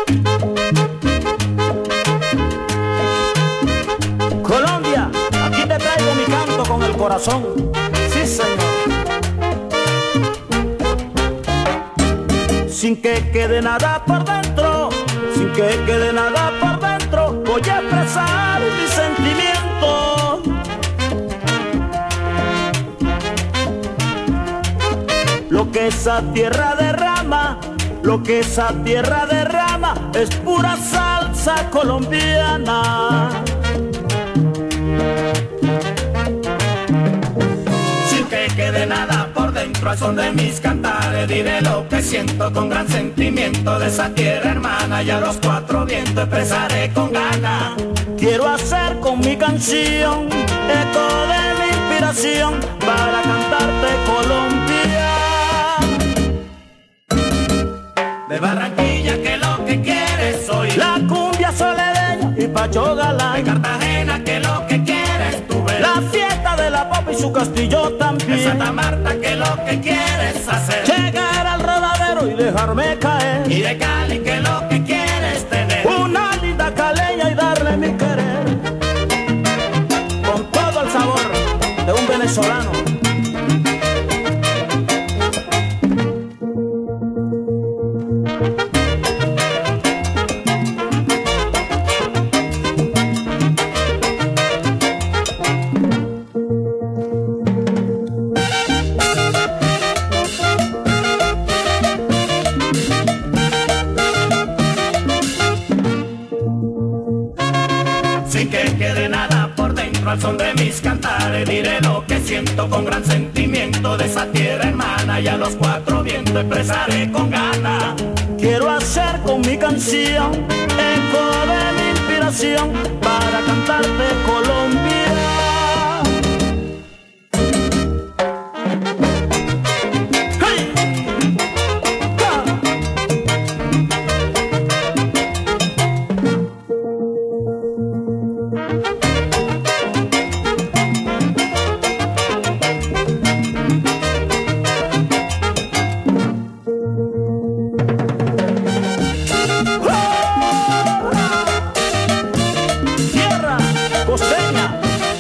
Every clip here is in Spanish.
Colombia, aquí te traigo mi canto con el corazón. Sí, señor. Sin que quede nada por dentro, sin que quede nada por dentro, voy a expresar mi sentimiento. Lo que esa tierra derrama, lo que esa tierra derrama, es pura salsa colombiana. Sin que quede nada por dentro, al son de mis cantares diré lo que siento con gran sentimiento de esa tierra hermana, y a los cuatro vientos expresaré con ganas. Quiero hacer con mi canción eco de mi inspiración para cantarte Colombia. De Barranquilla, que lo que quieres soy La cumbia soledeña y Pacho de Galán. Cartagena, que lo que quieres tú ves. La fiesta de la pop y su castillo De también. Santa Marta, que lo que quieres hacer. Llegar al rodadero y dejarme caer. Y de Cali, que lo que quieres tener. Una linda caleña y darle mi querer. Con todo el sabor de un venezolano. Sin que quede nada por dentro, al son de mis cantares diré lo que siento con gran sentimiento de esa tierra hermana, y a los cuatro vientos expresaré con ganas. Quiero hacer con mi canción eco de mi inspiración para cantarte Colombia. ¡Hey! ¡Ja! Tierra costeña.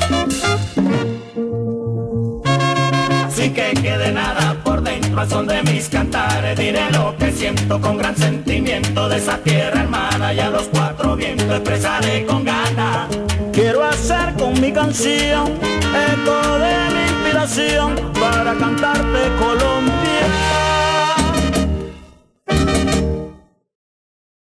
Sin que quede nada por dentro, al son de mis cantares diré lo que siento con gran sentimiento de esa tierra hermana, y a los cuatro vientos expresaré con ganas. Quiero hacer con mi canción eco de mi inspiración para cantarte Colombia.